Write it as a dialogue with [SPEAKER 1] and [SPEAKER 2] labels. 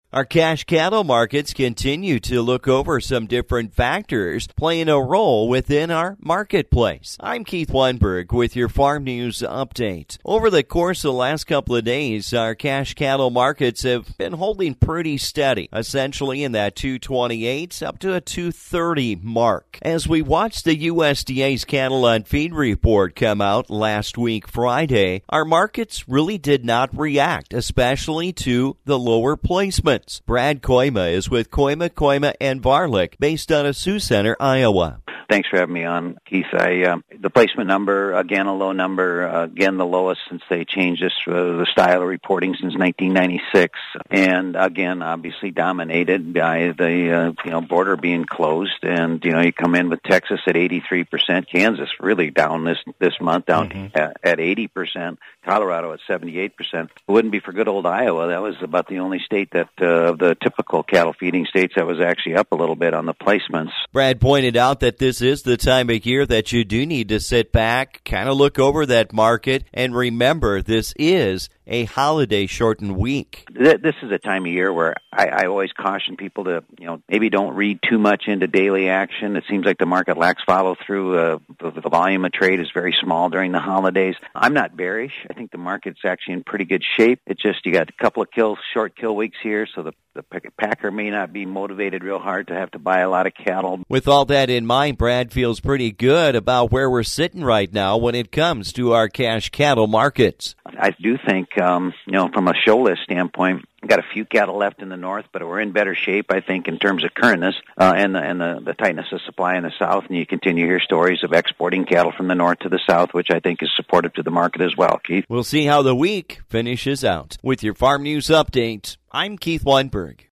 [SPEAKER 1] Our cash cattle markets continue to look over some different factors playing a role within our marketplace. I'm Keith Weinberg with your Farm News Update. Over the course of the last couple of days, our cash cattle markets have been holding pretty steady, essentially in that 228 up to a 230 mark. As we watched the USDA's cattle on feed report come out last week Friday, our markets really did not react, especially to the lower placement. Brad Koima is with Koima, and Varlick, based out of Sioux Center, Iowa.
[SPEAKER 2] Thanks for having me on, Keith. The placement number, again, a low number, again, the lowest since they changed the style of reporting since 1996. And again, obviously dominated by the, border being closed. And, you come in with Texas at 83%, Kansas really down this month, down at 80%, Colorado at 78%. It wouldn't be for good old Iowa. That was about the only state that, of the typical cattle feeding states, that was actually up a little bit on the placements.
[SPEAKER 1] Brad pointed out that this is the time of year that you do need to sit back, kind of look over that market, and remember this is a holiday-shortened week.
[SPEAKER 2] This is a time of year where I always caution people to, maybe don't read too much into daily action. It seems like the market lacks follow-through. The volume of trade is very small during the holidays. I'm not bearish. I think the market's actually in pretty good shape. It's just you got a couple of short kill weeks here, so the packer may not be motivated real hard to have to buy a lot of cattle.
[SPEAKER 1] With all that in mind, Brad feels pretty good about where we're sitting right now when it comes to our cash cattle markets.
[SPEAKER 2] I do think, from a show list standpoint, we've got a few cattle left in the north, but we're in better shape, I think, in terms of currentness and the tightness of supply in the south. And you continue to hear stories of exporting cattle from the north to the south, which I think is supportive to the market as well, Keith.
[SPEAKER 1] We'll see how the week finishes out. With your Farm News Update, I'm Keith Weinberg.